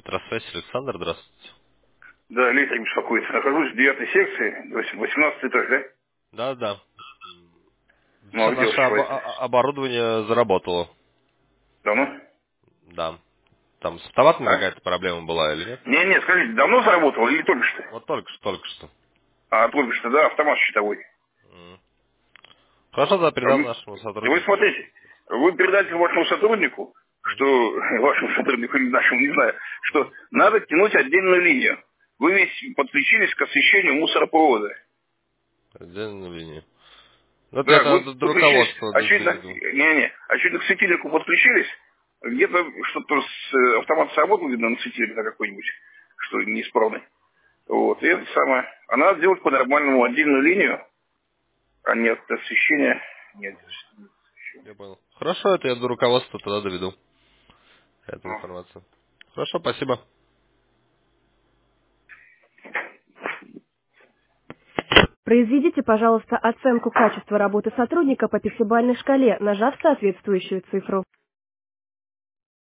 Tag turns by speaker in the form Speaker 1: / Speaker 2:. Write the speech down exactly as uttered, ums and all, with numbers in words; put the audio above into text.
Speaker 1: Электросвязь, Александр, здравствуйте.
Speaker 2: Да, электрик беспокоит. Нахожусь в девятой секции, восемнадцатый этаж, да?
Speaker 1: Да, да.
Speaker 2: Ну,
Speaker 1: Все
Speaker 2: а где
Speaker 1: наше
Speaker 2: ваш
Speaker 1: обо-
Speaker 2: человек?
Speaker 1: а- оборудование заработало.
Speaker 2: Давно?
Speaker 1: Да. Там с автоматами
Speaker 2: А?
Speaker 1: какая-то проблема была или нет?
Speaker 2: Не, не, скажите, давно заработал или только что?
Speaker 1: Вот только что, только что.
Speaker 2: А, только что, да, автомат щитовой.
Speaker 1: М. Хорошо, да,
Speaker 2: А
Speaker 1: передам
Speaker 2: Вы,
Speaker 1: нашему
Speaker 2: да вы
Speaker 1: сотруднику.
Speaker 2: смотрите, вы передайте вашему сотруднику, что,
Speaker 1: Мгм.
Speaker 2: вашему сотруднику или нашему, не знаю, что надо тянуть отдельную линию. Вы ведь подключились к освещению мусоропровода.
Speaker 1: Отдельную линию. Ну, это я
Speaker 2: Да,
Speaker 1: до,
Speaker 2: вы
Speaker 1: до- до
Speaker 2: подключились,
Speaker 1: руководства д-
Speaker 2: очевидно,
Speaker 1: доведу.
Speaker 2: не-не, очевидно, к светильнику подключились, где-то что-то с э, автомат сработал, видно, на светильник на какой-нибудь, что неисправный. Вот, и это самое. А надо делать по-нормальному отдельную линию, а не от освещения. Нет.
Speaker 1: Я понял. Хорошо, это я до руководства тогда доведу эту
Speaker 2: Ну.
Speaker 1: информацию. Хорошо, спасибо.
Speaker 3: Произведите, пожалуйста, оценку качества работы сотрудника по пятибалльной шкале, нажав соответствующую цифру.